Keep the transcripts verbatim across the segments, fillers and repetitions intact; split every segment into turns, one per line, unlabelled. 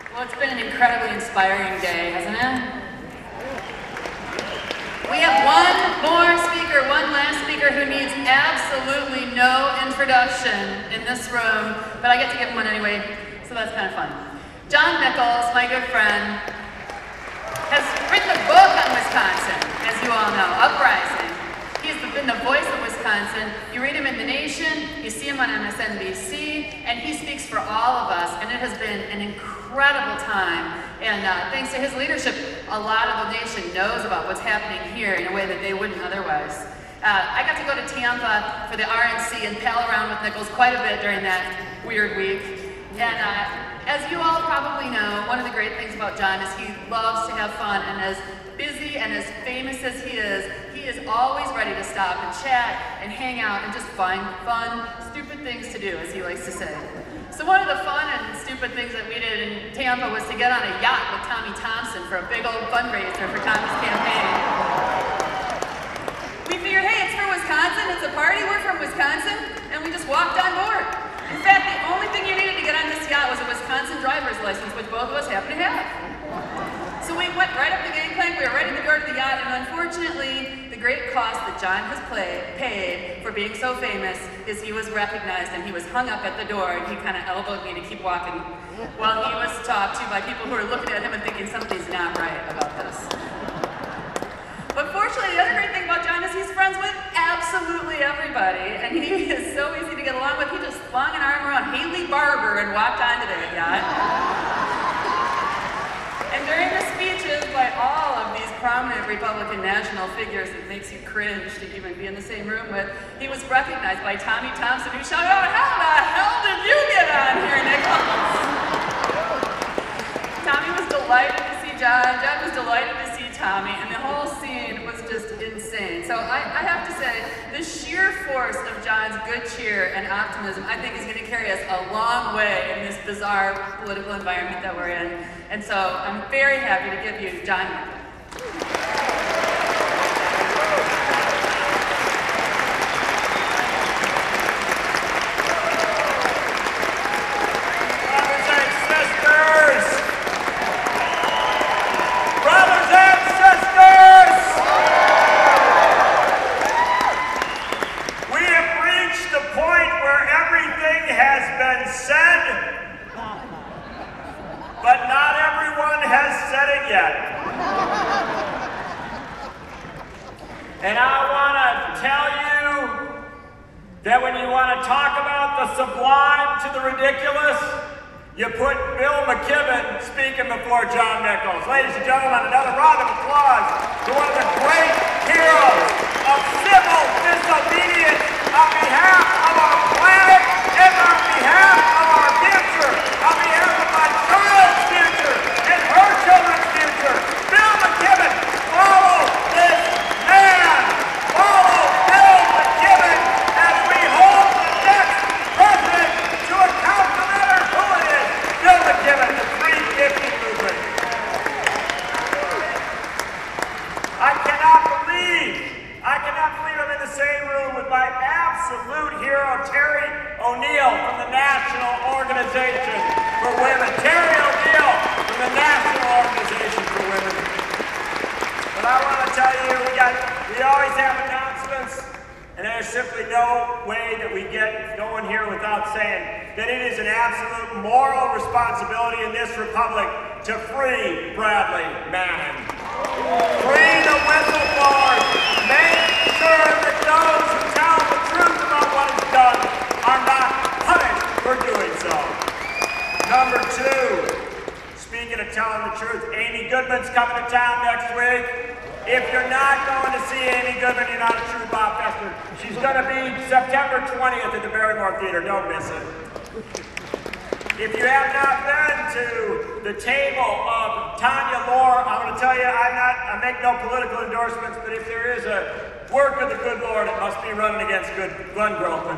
Well, it's been an incredibly inspiring day, hasn't it? We have one more speaker, one last speaker who needs absolutely no introduction in this room, but I get to give him one anyway, so that's kind of fun. John Nichols, my good friend, has written a book on Wisconsin, as you all know, Uprising. He's been the voice of Wisconsin. You read him in The Nation, you see him on M S N B C, and he speaks for all of us, and it has been an incredible time. And uh, thanks to his leadership, a lot of the nation knows about what's happening here in a way that they wouldn't otherwise. Uh, I got to go to Tampa for the R N C and pal around with Nichols quite a bit during that weird week. And uh, as you all probably know, one of the great things about John is he loves to have fun, and as busy and as famous as he is, he is always ready to stop and chat and hang out and just find fun, stupid things to do, as he likes to say. So one of the fun and stupid things that we did in Tampa was to get on a yacht with Tommy Thompson for a big old fundraiser for Tommy's campaign. We figured, hey, it's for Wisconsin, it's a party, we're from Wisconsin, and we just walked on board. In fact, the only thing you needed to get on this yacht was a Wisconsin driver's license, which both of us happen to have. So we went right up the gangplank, we were right at the door to the yacht, and unfortunately, the great cost that John has play, paid for being so famous is he was recognized and he was hung up at the door, and he kind of elbowed me to keep walking while he was talked to by people who were looking at him and thinking something's not right about this. But fortunately, the other great thing about John is he's friends with absolutely everybody, and he is so easy to get along with. He just flung an arm around Haley Barbour and walked onto that yacht. And during the speeches by all of these prominent Republican national figures, it makes you cringe to even be in the same room with, he was recognized by Tommy Thompson, who shouted out, "How the hell did you get on here, Nichols?" Tommy was delighted to see John, John was delighted to see Tommy, and the whole scene was just insane. So I, I have to say, the sheer force of John's good cheer and optimism, I think, is going to carry us a long way in this bizarre political environment that we're in. And so I'm very happy to give you John Nichols.
And I want to tell you that when you want to talk about the sublime to the ridiculous, you put Bill McKibben speaking before John Nichols. Ladies and gentlemen, another round of applause to one of the great heroes of civil disobedience on behalf of our planet and on behalf of our future, on behalf of my child's future and her children's future. Bill McKibben, follow this man. Follow Bill McKibben as we hold the next president to account, no matter who it is. Bill McKibben, the three fifty movement. I cannot believe, I cannot believe I'm in the same room with my absolute hero, Terry O'Neill from the National Organization for Women. Terry O'Neill from the National Organization for Women. But I want to tell you, we got, we always have announcements, and there's simply no way that we get going here without saying that it is an absolute moral responsibility in this republic to free Bradley Manning. Free the whistleblowers. Make sure that those who tell the truth about what is done are not punished for doing so. Number two, speaking of telling the truth, Amy Goodman's coming to town next week. If you're not going to see Amy Goodman, you're not a true Bob Fester. She's going to be September twentieth at the Barrymore Theater. Don't miss it. If you have not been to the table of Tanya Lore, I'm going to tell you, I'm not, I make no political endorsements, but if there is a work of the good Lord, it must be running against good gun groping.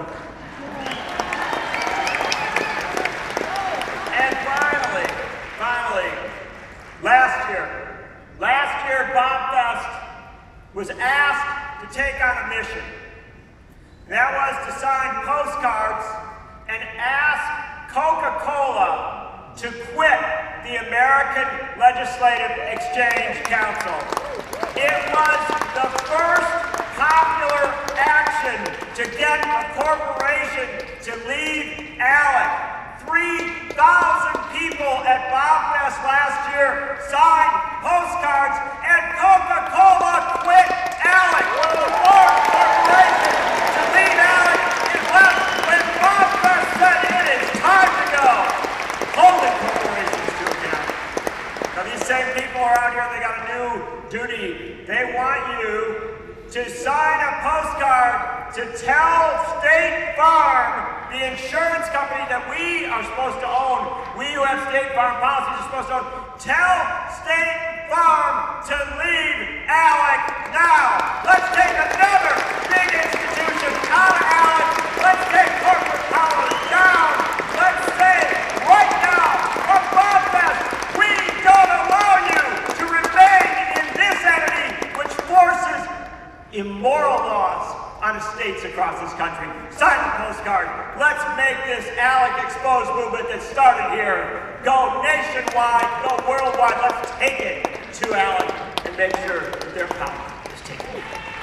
And finally, finally, last year, last year Bob Fest was asked to take on a mission. And that was to sign postcards and ask Coca-Cola to quit the American Legislative Exchange Council. It was the first popular action to get a corporation to leave ALEC. three thousand people at BobFest last year signed postcards, and Coca-Cola quit ALEC. One of the four corporations to leave ALEC is left when BobFest said it is time to go. Holding corporations to account. Now these same people are out here, they got a new duty. They want you to sign a postcard to tell State Farm, the insurance company that we are supposed to own, we who have State Farm policies are supposed to own, tell State Farm to leave ALEC now. Let's take another big institution out of ALEC. Let's take corporate power down. Let's say right now, from BobFest, we don't allow you to remain in this entity which forces immoral laws on states across this country. Sign the postcard. Let's make this ALEC Exposed movement that started here go nationwide, go worldwide. Let's take it to ALEC and make sure that their power is taken.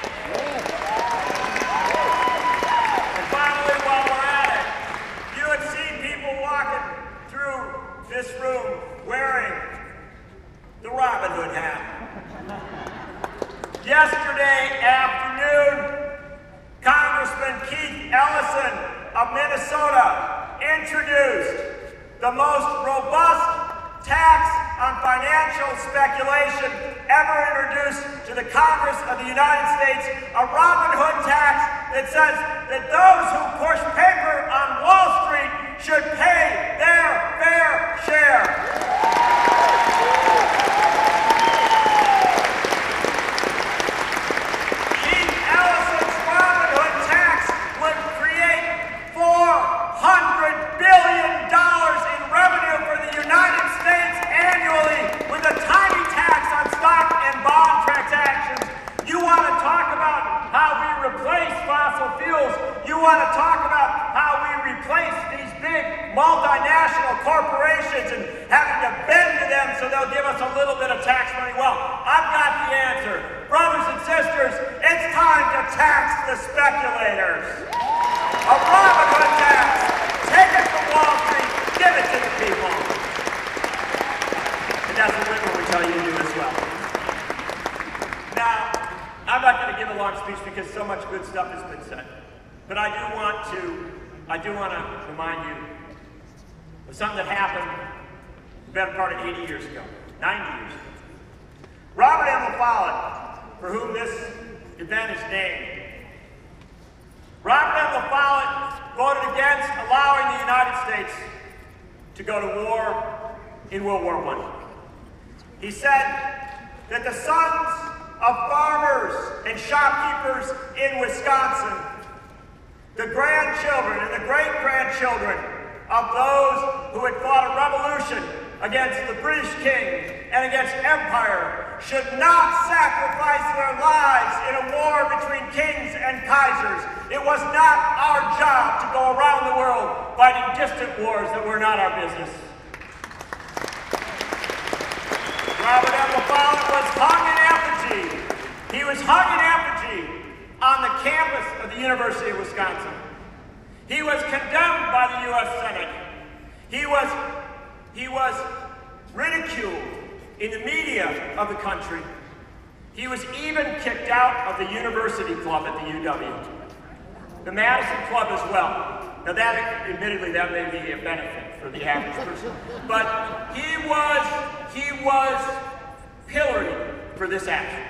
And finally, while we're at it, you would see people walking through this room wearing the Robin Hood hat. Yesterday afternoon, Congressman Keith Ellison of Minnesota introduced the most robust tax on financial speculation ever introduced to the Congress of the United States, a Robin Hood tax that says that those who push paper on Wall Street should pay their fair share. four hundred billion dollars in revenue for the United States annually with a tiny tax on stock and bond transactions. You want to talk about how we replace fossil fuels. You want to talk about how we replace these big multinational corporations and having to bend to them so they'll give us a little bit of tax money. Well, I've got the answer. Brothers and sisters, it's time to tax the speculators. A Robin Hood tax. Take it from Wall Street, give it to the people. And that's what Whitmer would tell you to do as well. Now, I'm not going to give a long speech because so much good stuff has been said. But I do want to, I do want to remind you of something that happened the better part of eighty years ago, ninety years ago. Robert M. LaFollette, for whom this event is named, Robert M. LaFollette voted against allowing the United States to go to war in World War One. He said that the sons of farmers and shopkeepers in Wisconsin, the grandchildren and the great-grandchildren of those who had fought a revolution against the British king and against empire, should not sacrifice their lives in a war between kings and kaisers. It was not our job to go around the world fighting distant wars that were not our business. Robert M. LaFollette was hung in effigy. He was hung in effigy on the campus of the University of Wisconsin. He was condemned by the U S Senate. He was, he was ridiculed in the media of the country. He was even kicked out of the University Club at the U W. The Madison Club as well. Now that, admittedly, that may be a benefit for the average person. But he was, he was pilloried for this action.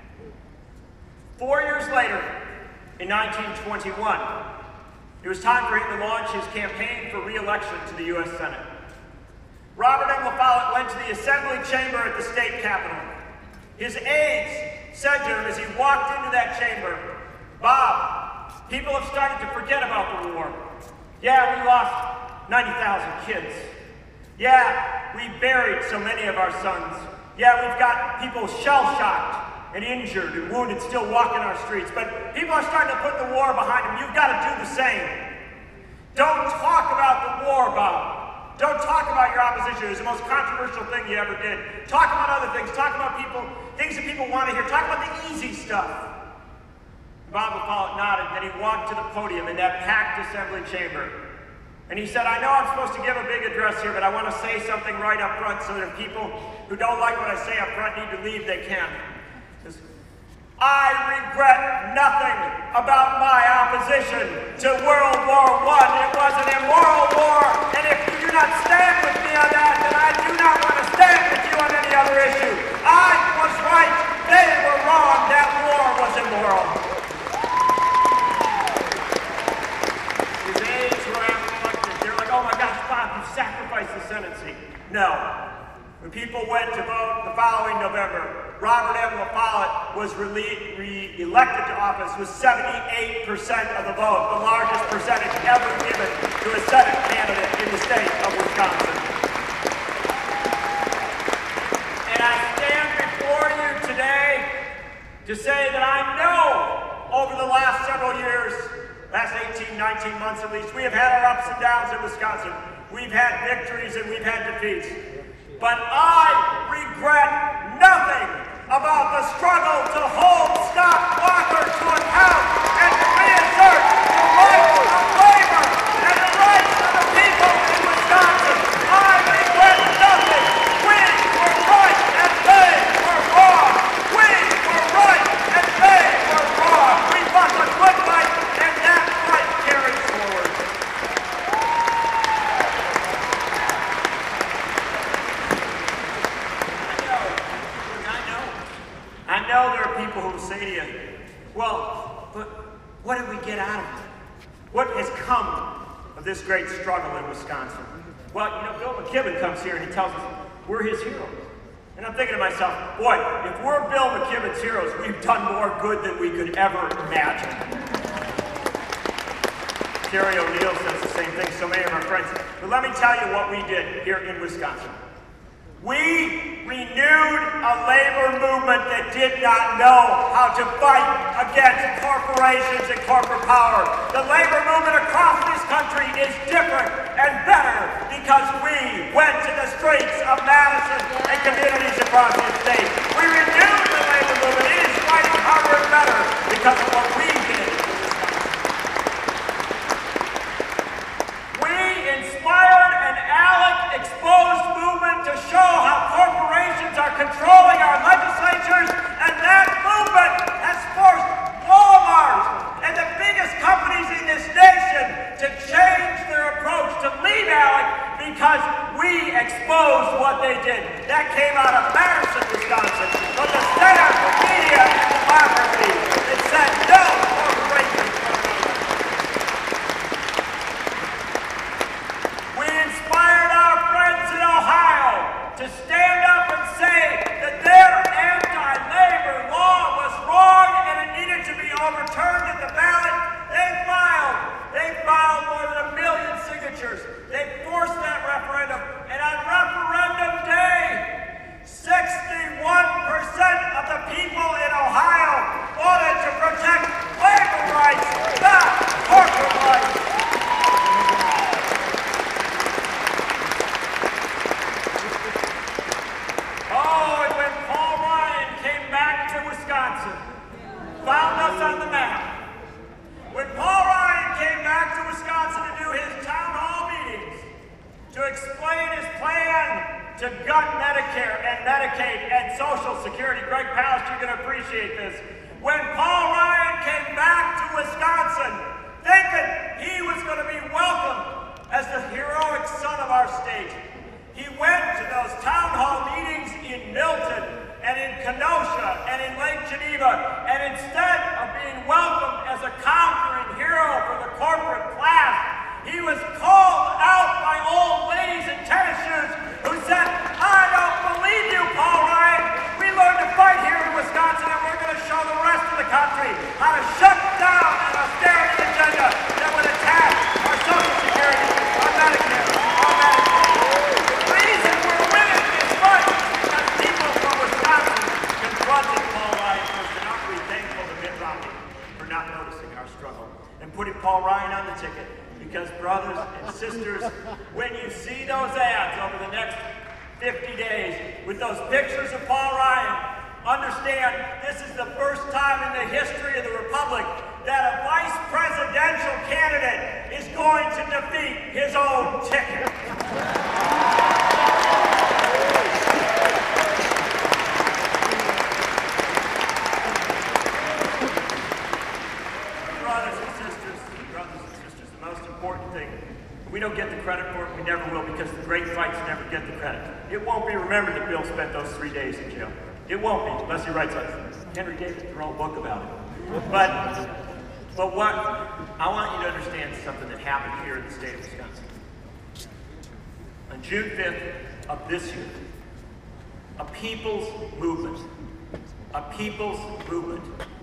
Four years later, in nineteen twenty-one, it was time for him to launch his campaign for re-election to the U S Senate. Robert M. LaFollette went to the Assembly Chamber at the state capitol. His aides said to him as he walked into that chamber, "Bob, people have started to forget about the war. Yeah, we lost ninety thousand kids. Yeah, we buried so many of our sons. Yeah, we've got people shell-shocked and injured and wounded still walking our streets. But people are starting to put the war behind them. You've got to do the same. Don't talk about the war, Bob. Don't talk about your opposition. It was the most controversial thing you ever did. Talk about other things. Talk about people, things that people want to hear. Talk about the easy stuff. Bob LaFollette nodded, then he walked to the podium in that packed assembly chamber. And he said, I know I'm supposed to give a big address here, but I want to say something right up front so that if people who don't like what I say up front need to leave, they can. He says, I regret nothing about my opposition to World War One. It was an immoral war, and if you do not stand with me on that, then I do not want to stand with you on any other issue. I was right. They were wrong. That war was immoral. Oh my gosh, Bob, you sacrificed the Senate. No. When people went to vote the following November, Robert M. LaFollette was re-elected to office with seventy-eight percent of the vote, the largest percentage ever given to a Senate candidate in the state of Wisconsin. And I stand before you today to say that I know over the last several years, last eighteen, nineteen months at least, we have had our ups and downs in Wisconsin. We've had victories and we've had defeats. But I regret nothing about the struggle to hold Scott Walker to account and to reassert the rights of labor and the rights of the people in Wisconsin. I regret nothing. We were right and they were wrong. We were right and they were wrong. We fought the good fight, and that fight carries forward. I know there are people who will say to you, well, but what did we get out of it? What has come of this great struggle in Wisconsin? Well, you know, Bill McKibben comes here and he tells us we're his heroes. And I'm thinking to myself, boy, if we're Bill McKibben's heroes, we've done more good than we could ever imagine. Terry O'Neill says the same thing, so many of our friends. But let me tell you what we did here in Wisconsin. We renewed a labor movement that did not know how to fight against corporations and corporate power. The labor movement across this country is different and better because we went to the streets of Madison and communities across the state. We renewed the labor movement. It is fighting harder and better because of what we did. We inspired an ALEC exposed movement to show how corporations are controlling our legislatures, and that movement has forced Walmart and the biggest companies in this nation to change their approach, to leave ALEC because we exposed what they did. That came out of Madison, Wisconsin, but the Center for Media and Democracy that said no corporations. We inspired our friends in Ohio to stand up and say that their anti-labor law was wrong and it needed to be overturned at the ballot. They filed. They filed more than a million signatures. They forced that referendum. And on referendum day, sixty-one percent of the people in Ohio voted to protect labor rights, not corporate rights. Oh, and when Paul Ryan came back to Wisconsin, found us on the map. When Paul Ryan came back to Wisconsin to do his town hall meetings, to explain his plan to gut Medicare and Medicaid and Social Security, Greg Palast, you're going to appreciate this. When Paul Ryan came back to Wisconsin, thinking he was going to be welcomed as the heroic son of our state, he went to those town hall meetings in Milton and in Kenosha and in Lake Geneva, and instead of being welcomed as a conquering hero for the corporate class, he was called out by old ladies in tennis shoes who said, I don't believe you, Paul Ryan. We learned to fight here in Wisconsin, and we're going to show the rest of the country how to shut down an austerity agenda that would attack our Social Security, our Medicare, our Medicaid. The reason we're winning is much because people from Wisconsin confronted Paul Ryan first, and aren't we thankful to Mitt Romney for not noticing our struggle and putting Paul Ryan on the ticket. Because brothers and sisters, when you see those ads over the next fifty days with those pictures of Paul Ryan, understand this is the first time in the history of the Republic that a vice presidential candidate is going to defeat his own ticket. Brothers and sisters, brothers and sisters, the most important thing, we don't get the credit for it, we never will, because the great fights never get the credit. It won't be remembered that Bill spent those three days in jail. It won't be, unless he writes a Henry David Thoreau book about it. But, but what, I want you to understand something that happened here in the state of Wisconsin. On June fifth of this year, a people's movement, a people's movement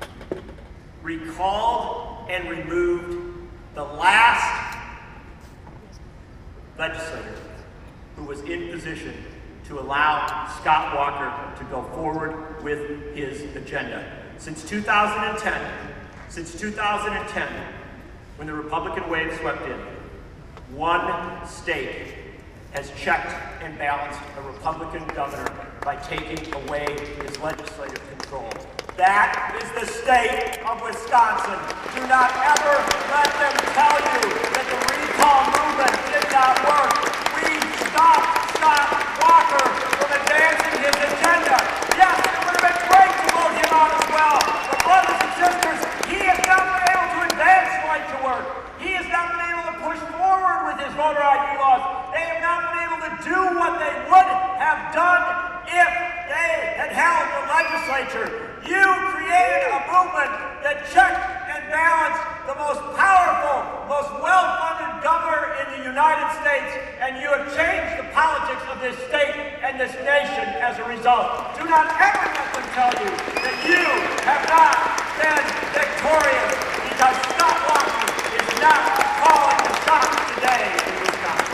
recalled and removed the last legislator who was in position to allow Scott Walker to go forward with his agenda. Since two thousand ten, since two thousand ten, when the Republican wave swept in, one state has checked and balanced a Republican governor by taking away his legislative control. That is the state of Wisconsin. Do not ever let them tell you that the recall movement did not work. We stopped Scott Walker from advancing his agenda. Yes, it would have been great to vote him out as well. But brothers and sisters, he has not been able to advance right to work. He has not been able to push forward with his voter I D laws. They have not been able to do what they would have done if they had held the legislature. You created a movement that checked and balanced the most powerful, most well-funded governor in the United States, and you have changed the politics of this state and this nation as a result. Do not ever let them tell you that you have not been victorious, because Scott Walker is not calling the shots today in Wisconsin.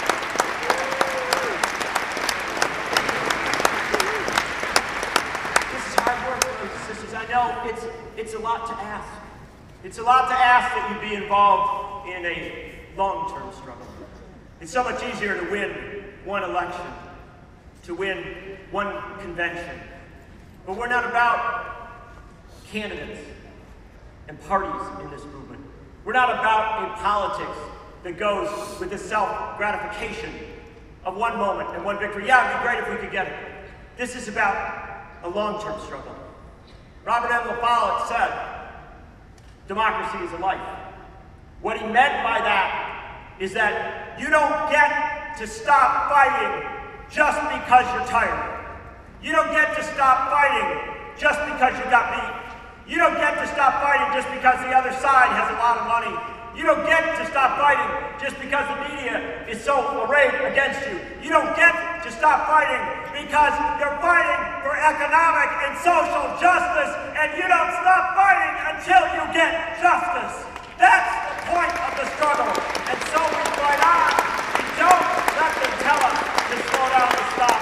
I know it's, it's a lot to ask. It's a lot to ask that you be involved in a long-term struggle. It's so much easier to win one election, to win one convention. But we're not about candidates and parties in this movement. We're not about a politics that goes with the self-gratification of one moment and one victory. Yeah, it'd be great if we could get it. This is about a long-term struggle. Robert M. LaFollette said, democracy is a life. What he meant by that is that you don't get to stop fighting just because you're tired. You don't get to stop fighting just because you got beat. You don't get to stop fighting just because the other side has a lot of money. You don't get to stop fighting just because the media is so arrayed against you. You don't get to stop fighting because you're fighting for economic and social justice, and you don't stop fighting until you get justice. That's the point of the struggle. And so we fight on. We don't let them tell us to slow down and stop.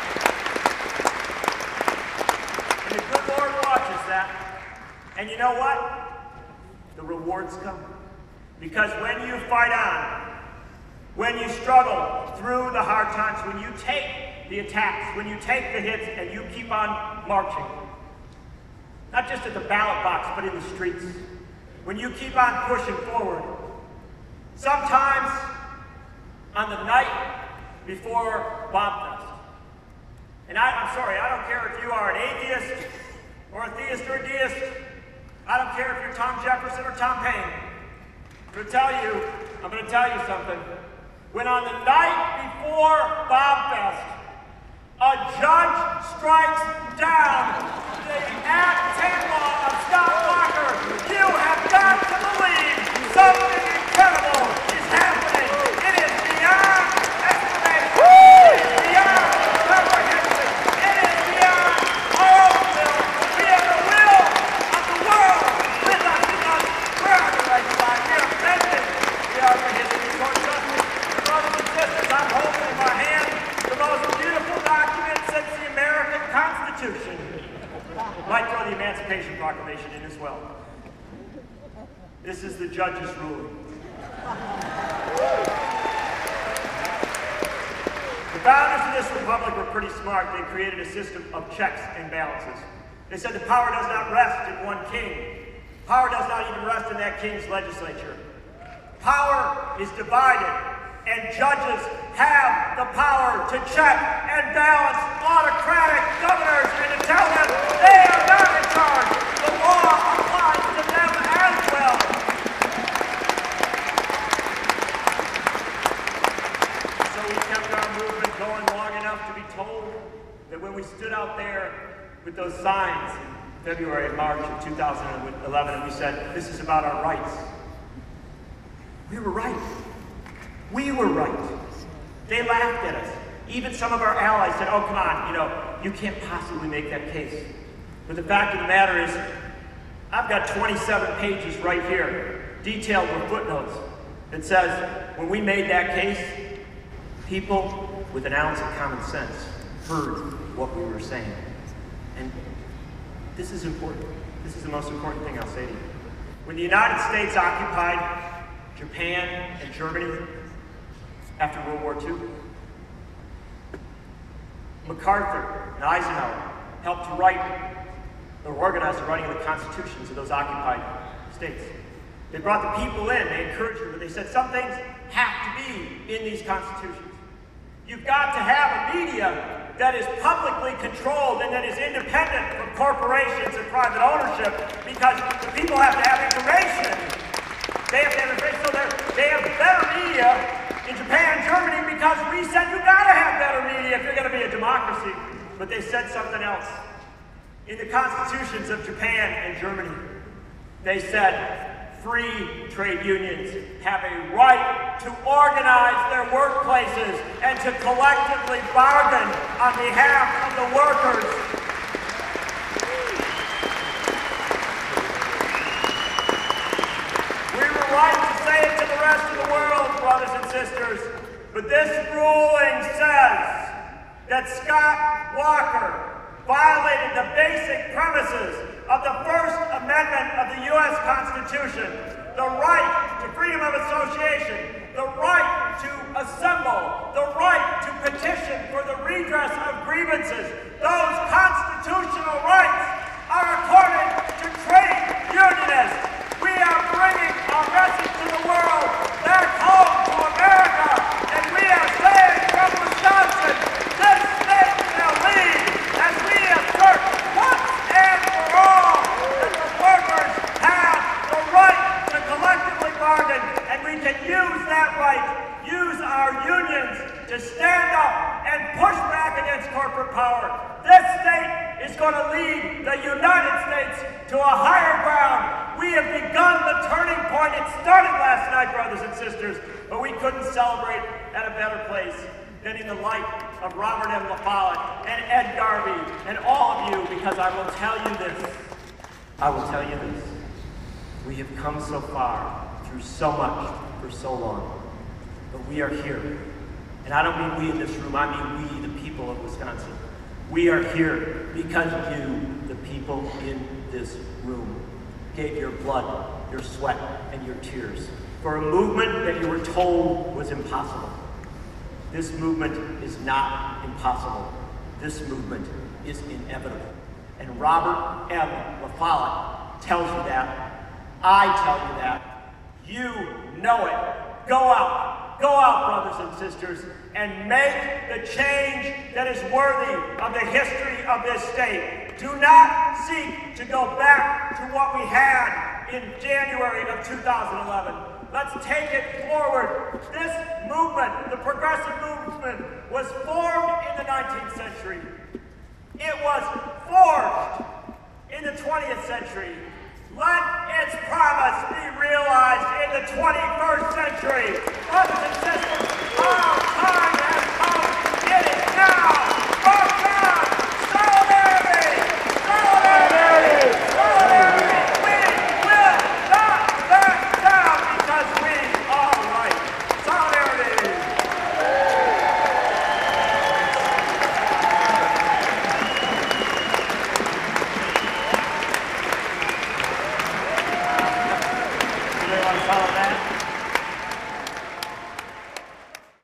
And the good Lord watches that. And you know what? The rewards come. Because when you fight on, when you struggle through the hard times, when you take the attacks, when you take the hits, and you keep on marching, not just at the ballot box, but in the streets, when you keep on pushing forward, sometimes on the night before Bombfest, and I, I'm sorry, I don't care if you are an atheist, or a theist, or a deist, I don't care if you're Tom Jefferson or Tom Paine. I'm going to tell you, I'm going to tell you something. When on the night before Bombfest, a judge strikes down the Act ten law of Scott Walker, you have got to believe something incredible is happening. It is beyond explanation. It is beyond comprehension. It is beyond our own will. We have the will of the world with us, because we're on the right side. We are offended. We are for his court justice. Brothers and sisters, I'm holding in my hand the most beautiful document since the American Constitution. Might throw the Emancipation Proclamation in as well. This is the judge's ruling. The founders of this republic were pretty smart. They created a system of checks and balances. They said the power does not rest in one king. Power does not even rest in that king's legislature. Power is divided, and judges have the power to check and balance autocratic governors and to tell them they are not in charge. The law applies to them as well. So we kept our movement going long enough to be told that when we stood out there with those signs in February and March of two thousand eleven, and we said, this is about our rights. We were right. We were right. They laughed at us. Even some of our allies said, oh, come on, you know, you can't possibly make that case. But the fact of the matter is, I've got twenty-seven pages right here, detailed with footnotes, that says, when we made that case, people with an ounce of common sense heard what we were saying. And this is important. This is the most important thing I'll say to you. When the United States occupied Japan and Germany after World War Two, MacArthur and Eisenhower helped to write or organize the writing of the constitutions of those occupied states. They brought the people in, they encouraged them, but they said some things have to be in these constitutions. You've got to have a media that is publicly controlled and that is independent from corporations and private ownership, because the people have to have information. They have to have information, so they have better media in Japan and Germany because we said you gotta have better media if you're gonna be a democracy. But they said something else. In the constitutions of Japan and Germany, they said free trade unions have a right to organize their workplaces and to collectively bargain on behalf of the workers. We were right to say it to the rest of the world, brothers and sisters, but this ruling says that Scott Walker violated the basic premises of the First Amendment of the U S Constitution, the right to freedom of association, the right to assemble, the right to petition for the redress of grievances. Those constitutional rights are accorded to trade unionists. We are bringing our message to the world, back home to America, and we are saying from Wisconsin, this state shall lead as we assert once and for all that the workers have the right to collectively bargain, and we can use that right, use our unions to stand up and push back against corporate power. This state is going to lead the United States to a higher ground. We have begun the turning point. It started last night, brothers and sisters, but we couldn't celebrate at a better place than in the light of Robert M. La Follette and Ed Garvey and all of you, because I will tell you this. I will tell you this. We have come so far through so much for so long, but we are here. And I don't mean we in this room, I mean we, the people of Wisconsin. We are here because you, the people in this room, gave your blood, your sweat, and your tears for a movement that you were told was impossible. This movement is not impossible. This movement is inevitable. And Robert M. La Follette tells you that. I tell you that. You know it. Go out. Go out, brothers and sisters, and make the change that is worthy of the history of this state. Do not seek to go back to what we had in January of two thousand eleven. Let's take it forward. This movement, the progressive movement, was formed in the nineteenth century. It was forged in the twentieth century. Let its promise be realized in the twenty-first century. Brothers and sisters, our